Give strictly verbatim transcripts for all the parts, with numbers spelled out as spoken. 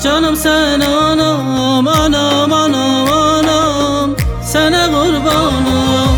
Canım sen anam, anam, anam, anam, sana kurbanım.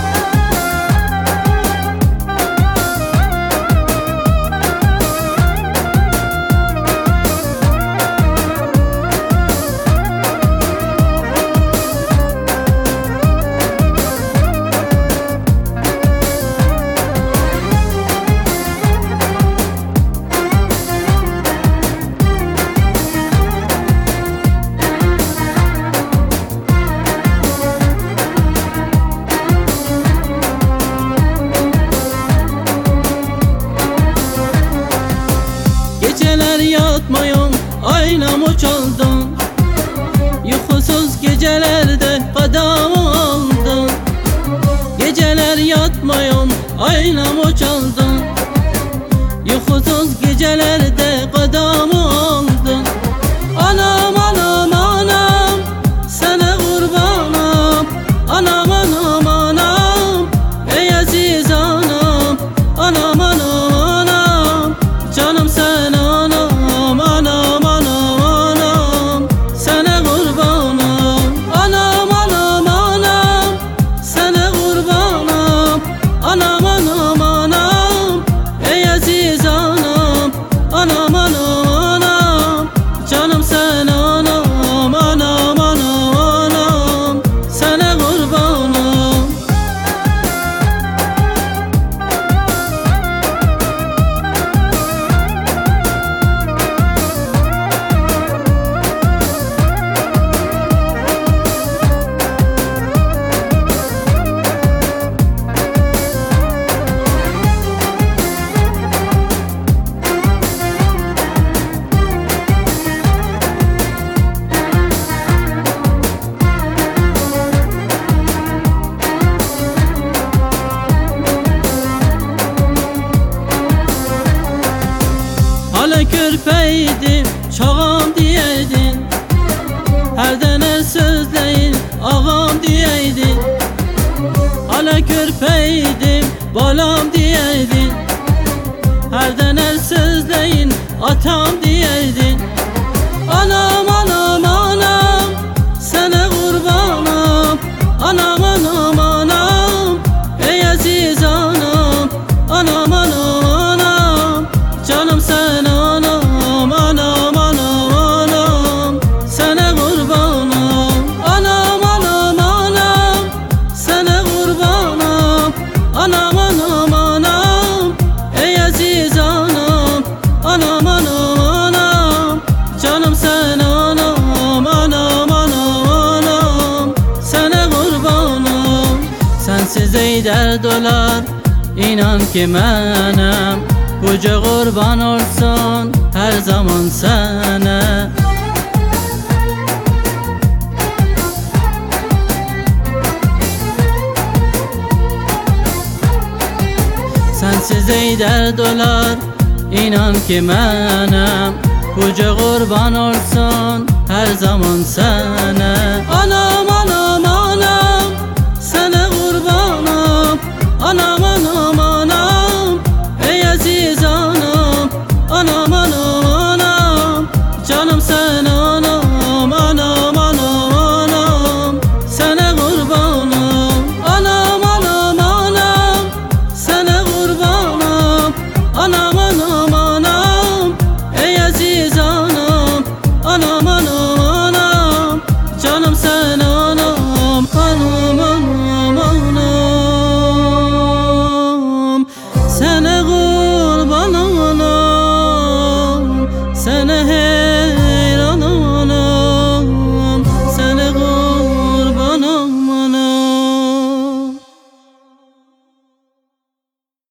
Geceler yatmayın, aynamı çaldın. Uykusuz gecelerde kadamı aldın. Geceler yatmayın, aynamı çaldın. Uykusuz gecelerde kadamı aldın. Anam, anam, anam, sana kurbanım. Anam, anam, anam, ey aziz anam. Anam, anam, anam, canım sen anam, anam, anam, anam, sana kurbanım. Anam, anam, anam, sana kurbanım. Anam, anam, anam, ey aziz anam. Anam, anam, anam, canım sen anam, anam, anam, anam, sana kurbanım. Hala körpeydim, çağam diyeydin. Her dene sözleyin, ağam diyeydin. Hala körpeydim, balam diyeydin. Her dene sözleyin, atam diyeydin. Anam, anam, anam, sana kurbanım. Anam, anam, anam, ey aziz anam. Anam, anam, anam, canım sen anam, anam, anam, anam, sana kurbanım. Anam, anam, anam, sana kurbanım. Anam, anam, anam, ey aziz anam. Anam, anam, anam, canım sen anam, anam, anam, anam, sana kurbanım. Sensiz ey dert olar, inan ki mənim. Buca kurban olsun her zaman sana. Sensiz ey dert olar, inan ki mənim. Buca kurban olsun her zaman sana. Anam, anam, anam, sana kurbanım. Anam, anam, anam, ey aziz anam. Anam, anam, anam, canım sen anam, anam, anam, anam, sana kurbanım. Anam, anam, anam, sana kurbanım. Anam, anam, anam, ey aziz anam. Anam, anam, anam, canım sen anam. Anam, anam, anam, sana kurban anam, sana